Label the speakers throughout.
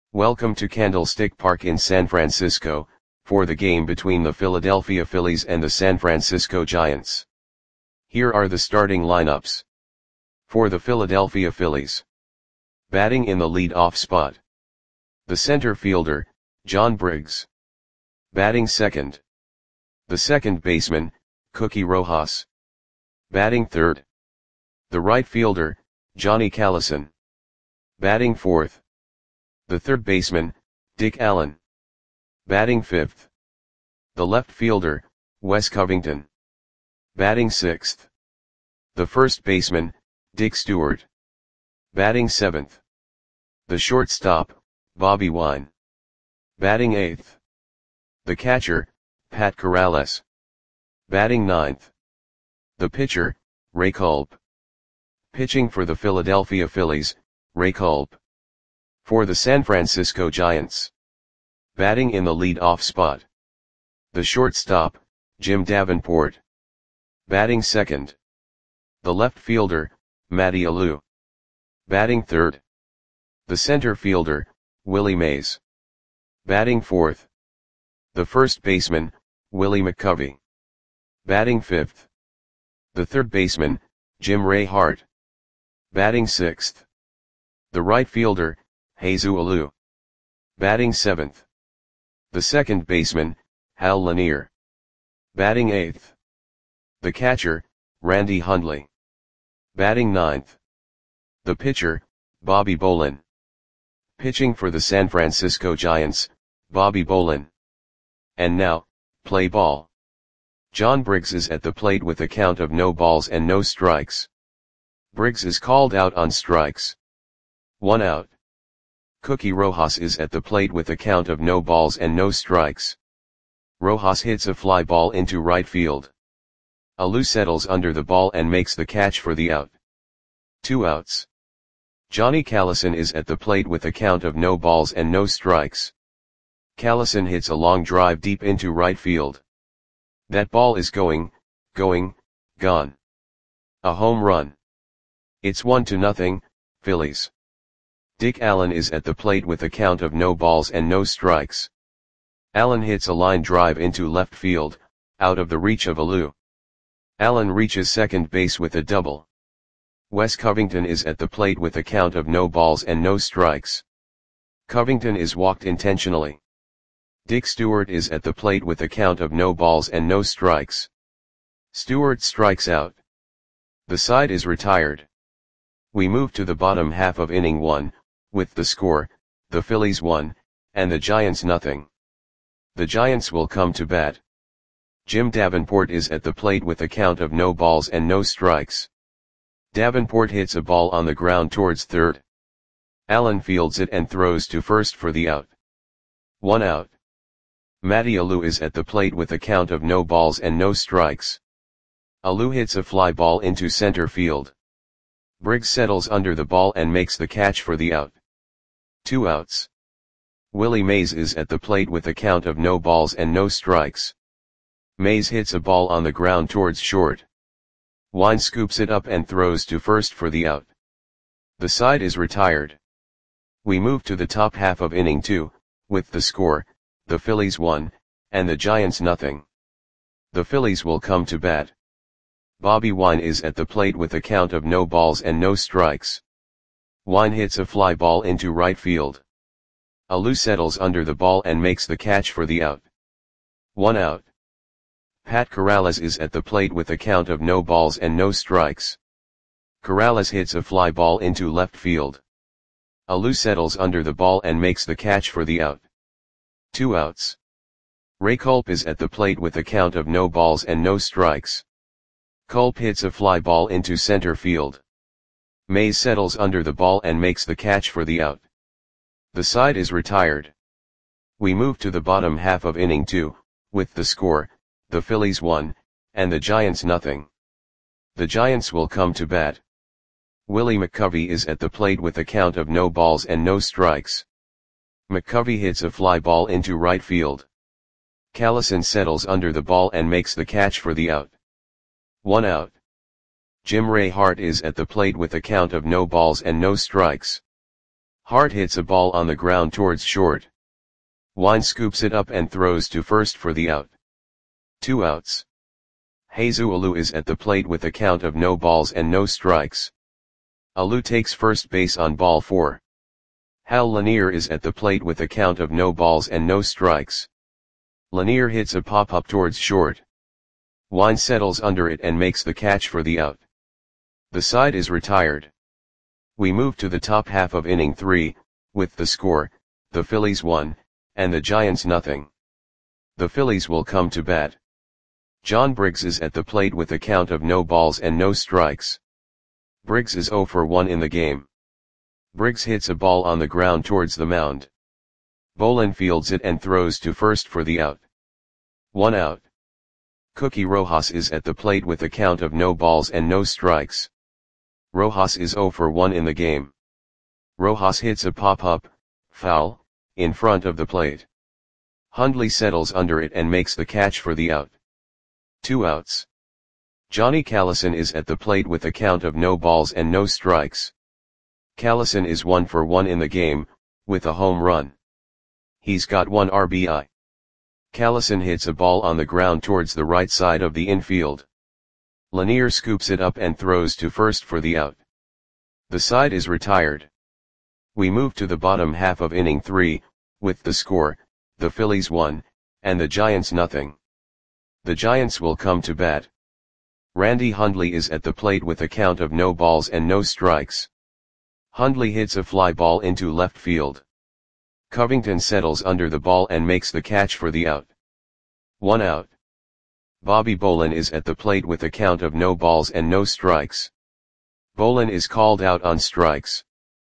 Speaker 1: Welcome to Candlestick Park in San Francisco, for the game between the Philadelphia Phillies and the San Francisco Giants. Here are the starting lineups. For the Philadelphia Phillies. Batting in the lead-off spot. The center fielder, John Briggs. Batting second. The second baseman, Cookie Rojas. Batting third. The right fielder, Johnny Callison. Batting fourth. The third baseman, Dick Allen. Batting fifth. The left fielder, Wes Covington. Batting sixth. The first baseman, Dick Stewart. Batting seventh. The shortstop, Bobby Wine. Batting eighth. The catcher, Pat Corrales. Batting ninth. The pitcher, Ray Culp. Pitching for the Philadelphia Phillies, Ray Culp. For the San Francisco Giants. Batting in the lead-off spot. The shortstop, Jim Davenport. Batting second. The left fielder, Matty Alou. Batting third. The center fielder, Willie Mays. Batting fourth. The first baseman, Willie McCovey. Batting fifth. The third baseman, Jim Ray Hart. Batting sixth. The right fielder, Jesus Alou. Batting seventh. The second baseman, Hal Lanier. Batting eighth. The catcher, Randy Hundley. Batting ninth. The pitcher, Bobby Bolin. Pitching for the San Francisco Giants, Bobby Bolin. And now, play ball. John Briggs is at the plate with a count of no balls and no strikes. Briggs is called out on strikes. 1 out. Cookie Rojas is at the plate with a count of no balls and no strikes. Rojas hits a fly ball into right field. Alou settles under the ball and makes the catch for the out. 2 outs. Johnny Callison is at the plate with a count of no balls and no strikes. Callison hits a long drive deep into right field. That ball is gone. A home run. It's 1-0, Phillies. Dick Allen is at the plate with a count of no balls and no strikes. Allen hits a line drive into left field, out of the reach of Alou. Allen reaches second base with a double. Wes Covington is at the plate with a count of no balls and no strikes. Covington is walked intentionally. Dick Stewart is at the plate with a count of no balls and no strikes. Stewart strikes out. The side is retired. We move to the bottom half of inning 1, with the score, the Phillies 1, and the Giants 0. The Giants will come to bat. Jim Davenport is at the plate with a count of no balls and no strikes. Davenport hits a ball on the ground towards third. Allen fields it and throws to first for the out. 1 out. Matty Alou is at the plate with a count of no balls and no strikes. Alou hits a fly ball into center field. Briggs settles under the ball and makes the catch for the out. 2 outs. Willie Mays is at the plate with a count of no balls and no strikes. Mays hits a ball on the ground towards short. Wine scoops it up and throws to first for the out. The side is retired. We move to the top half of inning 2, with the score, the Phillies 1, and the Giants 0. The Phillies will come to bat. Bobby Wine is at the plate with a count of no balls and no strikes. Wine hits a fly ball into right field. Alou settles under the ball and makes the catch for the out. 1 out. Pat Corrales is at the plate with a count of no balls and no strikes. Corrales hits a fly ball into left field. Alou settles under the ball and makes the catch for the out. 2 outs. Ray Culp is at the plate with a count of no balls and no strikes. Culp hits a fly ball into center field. Mays settles under the ball and makes the catch for the out. The side is retired. We move to the bottom half of inning 2, with the score, the Phillies 1, and the Giants 0. The Giants will come to bat. Willie McCovey is at the plate with a count of no balls and no strikes. McCovey hits a fly ball into right field. Callison settles under the ball and makes the catch for the out. 1 out. Jim Ray Hart is at the plate with a count of no balls and no strikes. Hart hits a ball on the ground towards short. Wine scoops it up and throws to first for the out. 2 outs. Jesus Alou is at the plate with a count of no balls and no strikes. Alou takes first base on ball 4. Hal Lanier is at the plate with a count of no balls and no strikes. Lanier hits a pop-up towards short. Wine settles under it and makes the catch for the out. The side is retired. We move to the top half of inning 3, with the score, the Phillies 1, and the Giants nothing. The Phillies will come to bat. John Briggs is at the plate with a count of no balls and no strikes. Briggs is 0 for 1 in the game. Briggs hits a ball on the ground towards the mound. Bolin fields it and throws to first for the out. 1 out. Cookie Rojas is at the plate with a count of no balls and no strikes. Rojas is 0 for 1 in the game. Rojas hits a pop-up, foul, in front of the plate. Hundley settles under it and makes the catch for the out. 2 outs. Johnny Callison is at the plate with a count of no balls and no strikes. Callison is 1 for 1 in the game, with a home run. He's got 1 RBI. Callison hits a ball on the ground towards the right side of the infield. Lanier scoops it up and throws to first for the out. The side is retired. We move to the bottom half of inning 3, with the score, the Phillies 1, and the Giants nothing. The Giants will come to bat. Randy Hundley is at the plate with a count of no balls and no strikes. Hundley hits a fly ball into left field. Covington settles under the ball and makes the catch for the out. 1 out. Bobby Bolin is at the plate with a count of no balls and no strikes. Bolin is called out on strikes.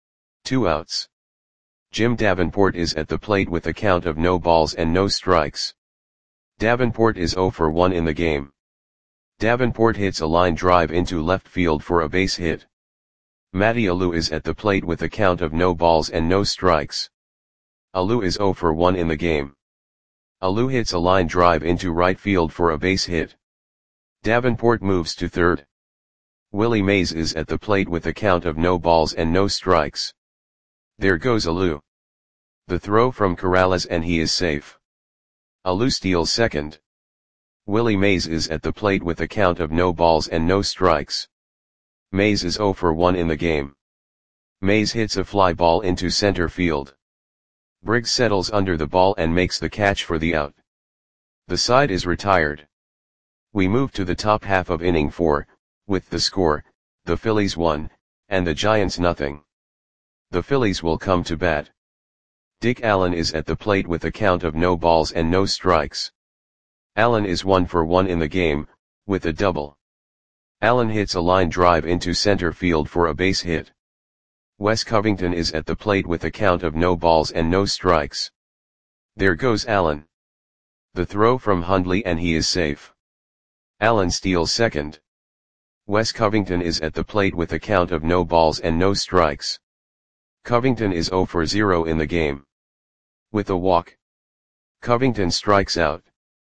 Speaker 1: 2 outs. Jim Davenport is at the plate with a count of no balls and no strikes. Davenport is 0 for 1 in the game. Davenport hits a line drive into left field for a base hit. Matty Alou is at the plate with a count of no balls and no strikes. Alou is 0 for 1 in the game. Alou hits a line drive into right field for a base hit. Davenport moves to third. Willie Mays is at the plate with a count of no balls and no strikes. There goes Alou. The throw from Corrales and he is safe. Alou steals second. Willie Mays is at the plate with a count of no balls and no strikes. Mays is 0 for 1 in the game. Mays hits a fly ball into center field. Briggs settles under the ball and makes the catch for the out. The side is retired. We move to the top half of inning 4, with the score, the Phillies 1, and the Giants nothing. The Phillies will come to bat. Dick Allen is at the plate with a count of no balls and no strikes. Allen is 1 for 1 in the game, with a double. Allen hits a line drive into center field for a base hit. Wes Covington is at the plate with a count of no balls and no strikes. There goes Allen. The throw from Hundley and he is safe. Allen steals second. Wes Covington is at the plate with a count of no balls and no strikes. Covington is 0 for 0 in the game. With a walk. Covington strikes out.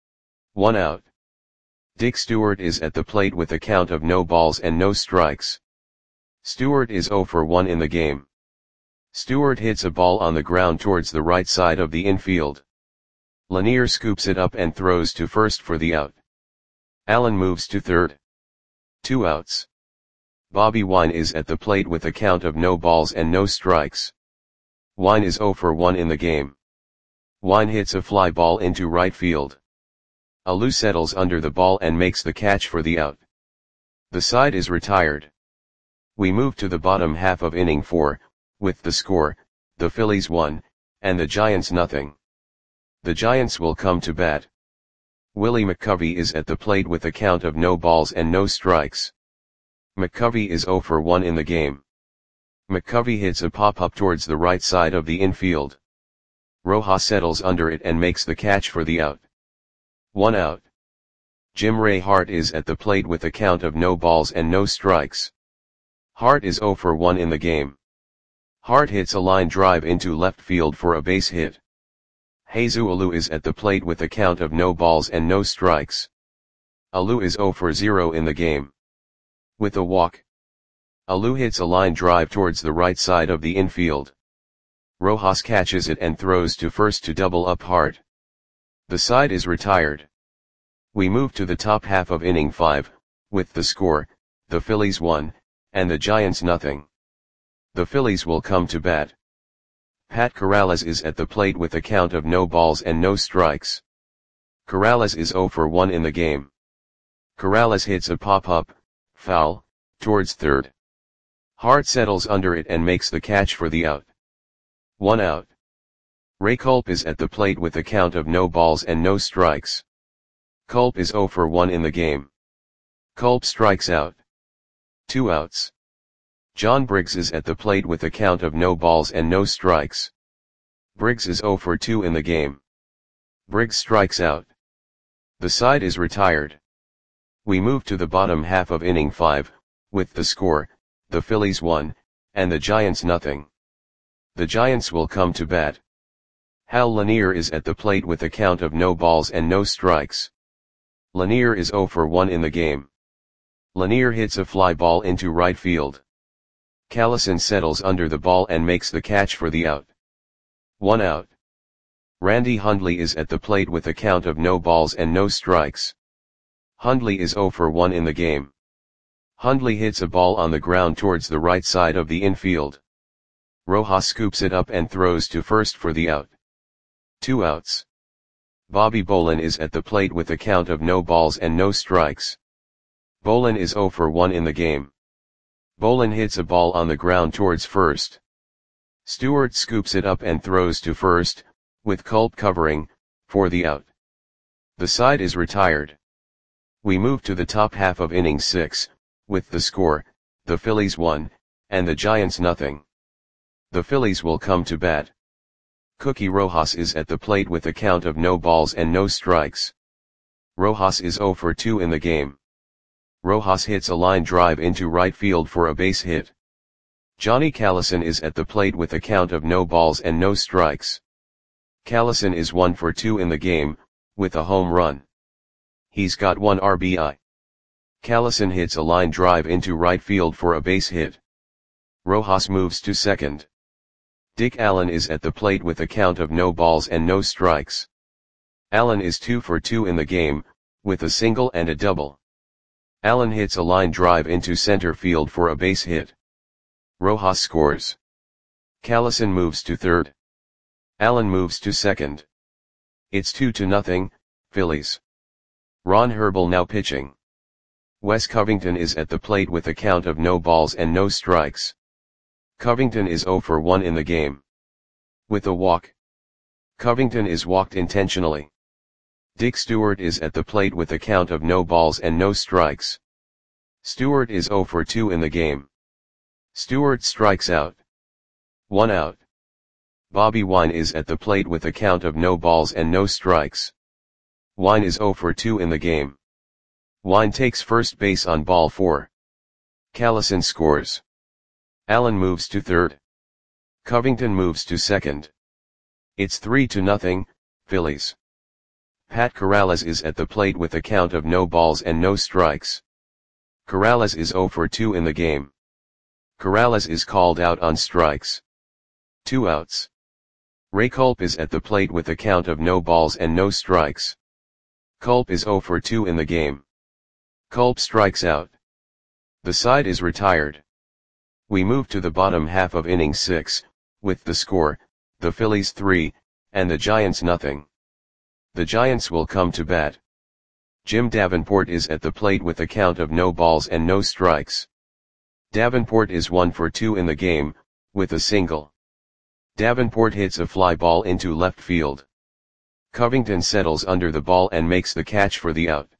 Speaker 1: 1 out. Dick Stewart is at the plate with a count of no balls and no strikes. Stewart is 0 for 1 in the game. Stewart hits a ball on the ground towards the right side of the infield. Lanier scoops it up and throws to first for the out. Allen moves to third. 2 outs. Bobby Wine is at the plate with a count of no balls and no strikes. Wine is 0 for 1 in the game. Wine hits a fly ball into right field. Alou settles under the ball and makes the catch for the out. The side is retired. We move to the bottom half of inning 4, with the score, the Phillies 1, and the Giants nothing. The Giants will come to bat. Willie McCovey is at the plate with a count of no balls and no strikes. McCovey is 0 for 1 in the game. McCovey hits a pop-up towards the right side of the infield. Rojas settles under it and makes the catch for the out. 1 out. Jim Ray Hart is at the plate with a count of no balls and no strikes. Hart is 0 for 1 in the game. Hart hits a line drive into left field for a base hit. Jesus Alou is at the plate with a count of no balls and no strikes. Alou is 0 for 0 in the game. With a walk. Alou hits a line drive towards the right side of the infield. Rojas catches it and throws to first to double up hard. The side is retired. We move to the top half of inning 5, with the score, the Phillies 1, and the Giants nothing. The Phillies will come to bat. Pat Corrales is at the plate with a count of no balls and no strikes. Corrales is 0 for 1 in the game. Corrales hits a pop-up, foul, towards third. Hart settles under it and makes the catch for the out. 1 out. Ray Culp is at the plate with a count of no balls and no strikes. Culp is 0 for 1 in the game. Culp strikes out. 2 outs. John Briggs is at the plate with a count of no balls and no strikes. Briggs is 0 for 2 in the game. Briggs strikes out. The side is retired. We move to the bottom half of inning 5, with the score, the Phillies 1, and the Giants nothing. The Giants will come to bat. Hal Lanier is at the plate with a count of no balls and no strikes. Lanier is 0 for 1 in the game. Lanier hits a fly ball into right field. Callison settles under the ball and makes the catch for the out. 1 out. Randy Hundley is at the plate with a count of no balls and no strikes. Hundley is 0 for 1 in the game. Hundley hits a ball on the ground towards the right side of the infield. Rojas scoops it up and throws to first for the out. 2 outs. Bobby Bolin is at the plate with a count of no balls and no strikes. Bolin is 0 for 1 in the game. Bolin hits a ball on the ground towards first. Stewart scoops it up and throws to first, with Culp covering, for the out. The side is retired. We move to the top half of inning 6, with the score, the Phillies 1, and the Giants nothing. The Phillies will come to bat. Cookie Rojas is at the plate with a count of no balls and no strikes. Rojas is 0 for 2 in the game. Rojas hits a line drive into right field for a base hit. Johnny Callison is at the plate with a count of no balls and no strikes. Callison is 1 for 2 in the game, with a home run. He's got 1 RBI. Callison hits a line drive into right field for a base hit. Rojas moves to second. Dick Allen is at the plate with a count of no balls and no strikes. Allen is 2 for 2 in the game, with a single and a double. Allen hits a line drive into center field for a base hit. Rojas scores. Callison moves to third. Allen moves to second. It's 2-0, Phillies. Ron Herbel now pitching. Wes Covington is at the plate with a count of no balls and no strikes. Covington is 0 for 1 in the game. With a walk. Covington is walked intentionally. Dick Stewart is at the plate with a count of no balls and no strikes. Stewart is 0 for 2 in the game. Stewart strikes out. 1 out. Bobby Wine is at the plate with a count of no balls and no strikes. Wine is 0 for 2 in the game. Wine takes first base on ball 4. Callison scores. Allen moves to third. Covington moves to second. It's 3-0, Phillies. Pat Corrales is at the plate with a count of no balls and no strikes. Corrales is 0 for 2 in the game. Corrales is called out on strikes. 2 outs. Ray Culp is at the plate with a count of no balls and no strikes. Culp is 0 for 2 in the game. Culp strikes out. The side is retired. We move to the bottom half of inning 6, with the score, the Phillies 3, and the Giants nothing. The Giants will come to bat. Jim Davenport is at the plate with a count of no balls and no strikes. Davenport is 1 for 2 in the game, with a single. Davenport hits a fly ball into left field. Covington settles under the ball and makes the catch for the out.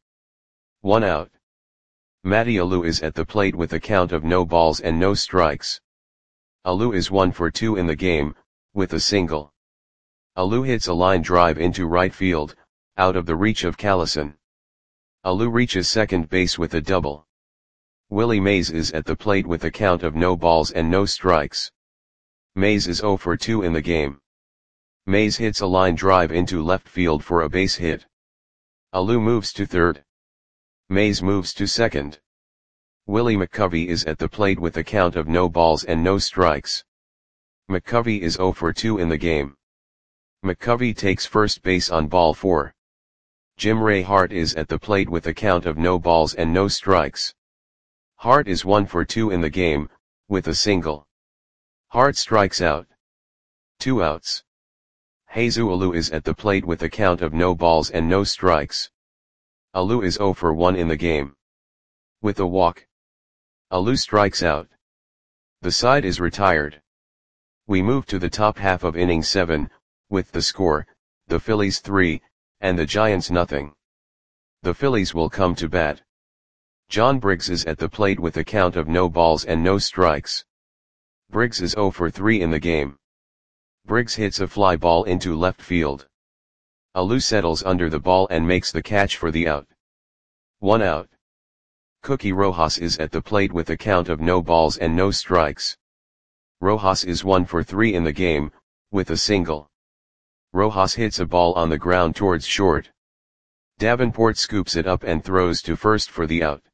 Speaker 1: 1 out. Matty Alou is at the plate with a count of no balls and no strikes. Alou is 1 for 2 in the game, with a single. Alou hits a line drive into right field, out of the reach of Callison. Alou reaches second base with a double. Willie Mays is at the plate with a count of no balls and no strikes. Mays is 0 for 2 in the game. Mays hits a line drive into left field for a base hit. Alou moves to third. Mays moves to second. Willie McCovey is at the plate with a count of no balls and no strikes. McCovey is 0 for 2 in the game. McCovey takes first base on ball 4. Jim Ray Hart is at the plate with a count of no balls and no strikes. Hart is 1 for 2 in the game, with a single. Hart strikes out. 2 outs. Jesus Alou is at the plate with a count of no balls and no strikes. Alou is 0 for 1 in the game. With a walk. Alou strikes out. The side is retired. We move to the top half of inning 7, with the score, the Phillies 3, and the Giants nothing. The Phillies will come to bat. John Briggs is at the plate with a count of no balls and no strikes. Briggs is 0 for 3 in the game. Briggs hits a fly ball into left field. Alou settles under the ball and makes the catch for the out. 1 out. Cookie Rojas is at the plate with a count of no balls and no strikes. Rojas is 1 for 3 in the game, with a single. Rojas hits a ball on the ground towards short. Davenport scoops it up and throws to first for the out.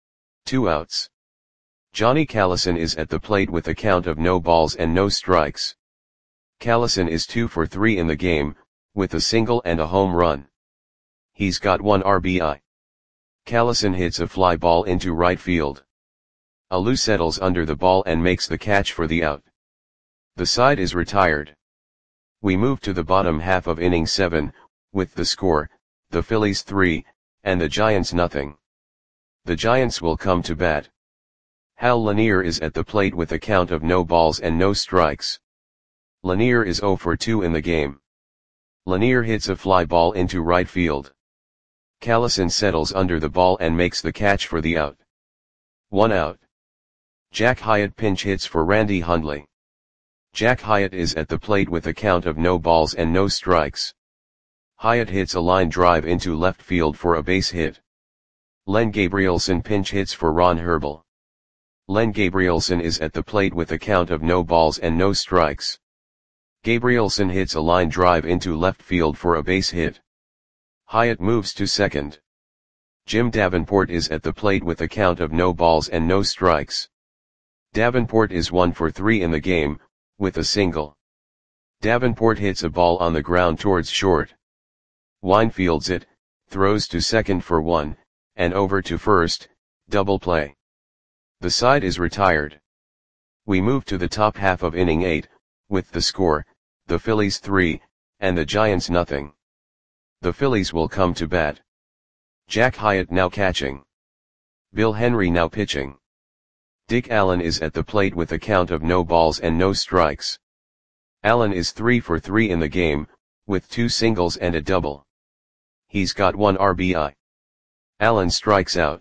Speaker 1: 2 outs. Johnny Callison is at the plate with a count of no balls and no strikes. Callison is 2 for 3 in the game, with a single and a home run. He's got 1 RBI. Callison hits a fly ball into right field. Alou settles under the ball and makes the catch for the out. The side is retired. We move to the bottom half of inning 7, with the score, the Phillies 3, and the Giants nothing. The Giants will come to bat. Hal Lanier is at the plate with a count of no balls and no strikes. Lanier is 0 for 2 in the game. Lanier hits a fly ball into right field. Callison settles under the ball and makes the catch for the out. 1 out. Jack Hyatt pinch hits for Randy Hundley. Jack Hyatt is at the plate with a count of no balls and no strikes. Hyatt hits a line drive into left field for a base hit. Len Gabrielson pinch hits for Ron Herbel. Len Gabrielson is at the plate with a count of no balls and no strikes. Gabrielson hits a line drive into left field for a base hit. Hyatt moves to second. Jim Davenport is at the plate with a count of no balls and no strikes. Davenport is 1 for 3 in the game, with a single. Davenport hits a ball on the ground towards short. Wine fields it, throws to second for 1, and over to first, double play. The side is retired. We move to the top half of inning 8, with the score, the Phillies 3, and the Giants nothing. The Phillies will come to bat. Jack Hyatt now catching. Bill Henry now pitching. Dick Allen is at the plate with a count of no balls and no strikes. Allen is 3 for 3 in the game, with 2 singles and a double. He's got 1 RBI. Allen strikes out.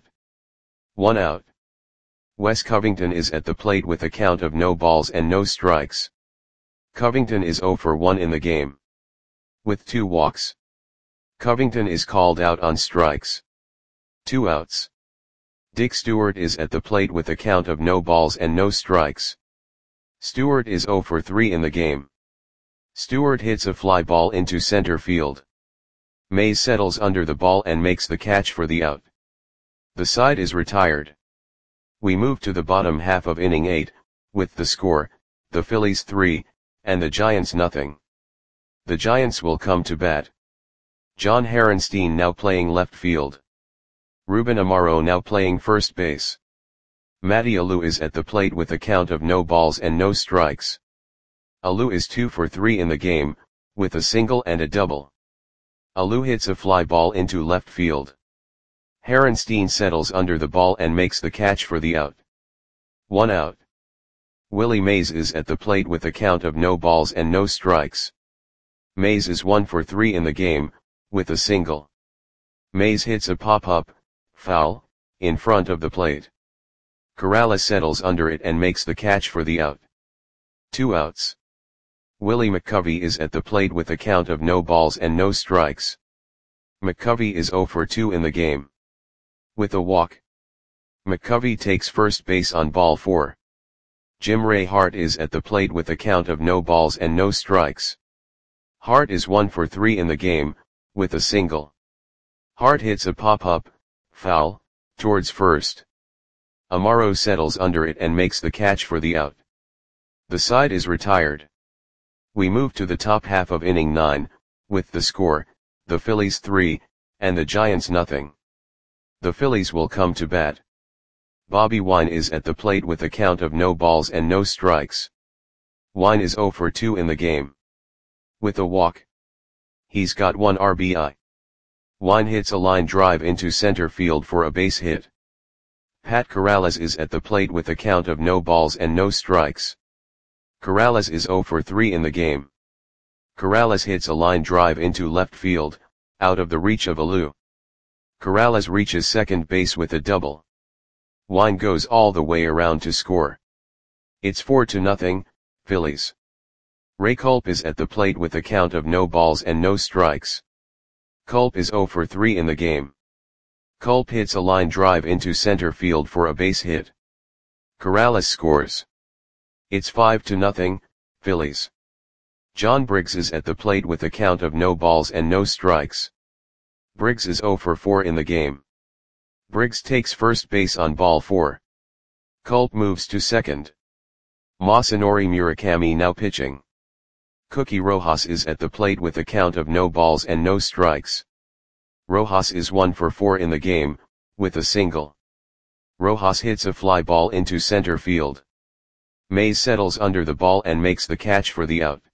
Speaker 1: 1 out. Wes Covington is at the plate with a count of no balls and no strikes. Covington is 0 for 1 in the game. With 2 walks. Covington is called out on strikes. 2 outs. Dick Stewart is at the plate with a count of no balls and no strikes. Stewart is 0 for 3 in the game. Stewart hits a fly ball into center field. Mays settles under the ball and makes the catch for the out. The side is retired. We move to the bottom half of inning 8, with the score, the Phillies 3, and the Giants nothing. The Giants will come to bat. John Harenstein now playing left field. Ruben Amaro now playing first base. Matty Alou is at the plate with a count of no balls and no strikes. Alou is 2 for 3 in the game, with a single and a double. Alou hits a fly ball into left field. Harenstein settles under the ball and makes the catch for the out. 1 out. Willie Mays is at the plate with a count of no balls and no strikes. Mays is 1 for 3 in the game, with a single. Mays hits a pop-up, foul, in front of the plate. Corrales settles under it and makes the catch for the out. 2 outs. Willie McCovey is at the plate with a count of no balls and no strikes. McCovey is 0 for 2 in the game. With a walk. McCovey takes first base on ball 4. Jim Ray Hart is at the plate with a count of no balls and no strikes. Hart is 1 for 3 in the game, with a single. Hart hits a pop-up, foul, towards first. Amaro settles under it and makes the catch for the out. The side is retired. We move to the top half of inning 9, with the score, the Phillies 3, and the Giants nothing. The Phillies will come to bat. Bobby Wine is at the plate with a count of no balls and no strikes. Wine is 0 for 2 in the game. With a walk. He's got 1 RBI. Wine hits a line drive into center field for a base hit. Pat Corrales is at the plate with a count of no balls and no strikes. Corrales is 0 for 3 in the game. Corrales hits a line drive into left field, out of the reach of Alou. Corrales reaches second base with a double. Wine goes all the way around to score. It's 4-0, Phillies. Ray Culp is at the plate with a count of no balls and no strikes. Culp is 0 for 3 in the game. Culp hits a line drive into center field for a base hit. Corrales scores. It's 5-0, Phillies. John Briggs is at the plate with a count of no balls and no strikes. Briggs is 0 for 4 in the game. Briggs takes first base on ball 4. Culp moves to second. Masanori Murakami now pitching. Cookie Rojas is at the plate with a count of no balls and no strikes. Rojas is 1 for 4 in the game, with a single. Rojas hits a fly ball into center field. Mays settles under the ball and makes the catch for the out.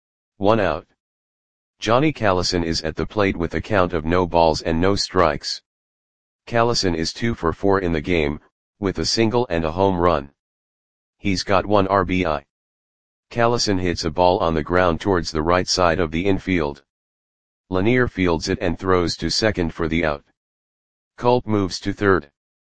Speaker 1: 1 out. Johnny Callison is at the plate with a count of no balls and no strikes. Callison is 2 for 4 in the game, with a single and a home run. He's got 1 RBI. Callison hits a ball on the ground towards the right side of the infield. Lanier fields it and throws to second for the out. Culp moves to third.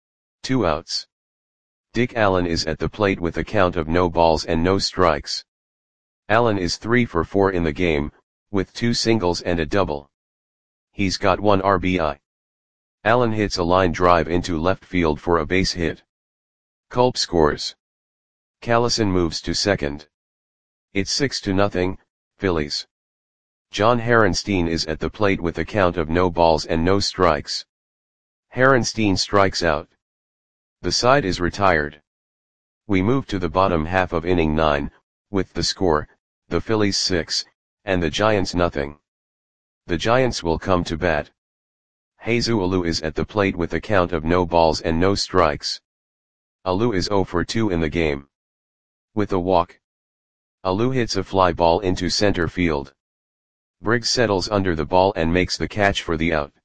Speaker 1: 2 outs. Dick Allen is at the plate with a count of no balls and no strikes. Allen is 3 for 4 in the game, with 2 singles and a double. He's got 1 RBI. Allen hits a line drive into left field for a base hit. Culp scores. Callison moves to second. It's 6-0, Phillies. John Harenstein is at the plate with a count of no balls and no strikes. Harenstein strikes out. The side is retired. We move to the bottom half of inning 9, with the score, the Phillies 6, and the Giants nothing. The Giants will come to bat. Jesus Alou is at the plate with a count of no balls and no strikes. Alou is 0 for 2 in the game. With a walk. Alou hits a fly ball into center field. Briggs settles under the ball and makes the catch for the out.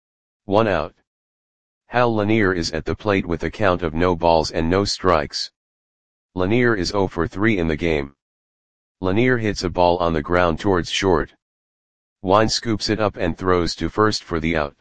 Speaker 1: 1 out. Hal Lanier is at the plate with a count of no balls and no strikes. Lanier is 0 for 3 in the game. Lanier hits a ball on the ground towards short. Wine scoops it up and throws to first for the out.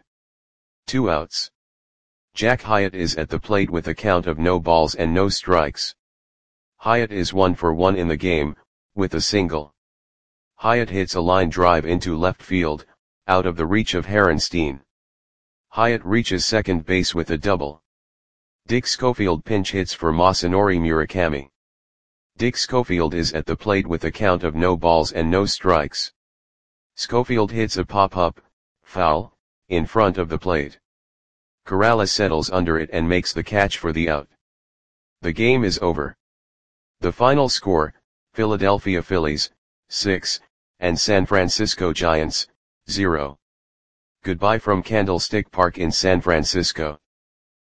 Speaker 1: 2 outs. Jack Hyatt is at the plate with a count of no balls and no strikes. Hyatt is 1 for 1 in the game, with a single. Hyatt hits a line drive into left field, out of the reach of Harenstein. Hyatt reaches second base with a double. Dick Schofield pinch hits for Masanori Murakami. Dick Schofield is at the plate with a count of no balls and no strikes. Schofield hits a pop-up, foul, in front of the plate. Corrales settles under it and makes the catch for the out. The game is over. The final score, Philadelphia Phillies, 6, and San Francisco Giants, 0. Goodbye from Candlestick Park in San Francisco.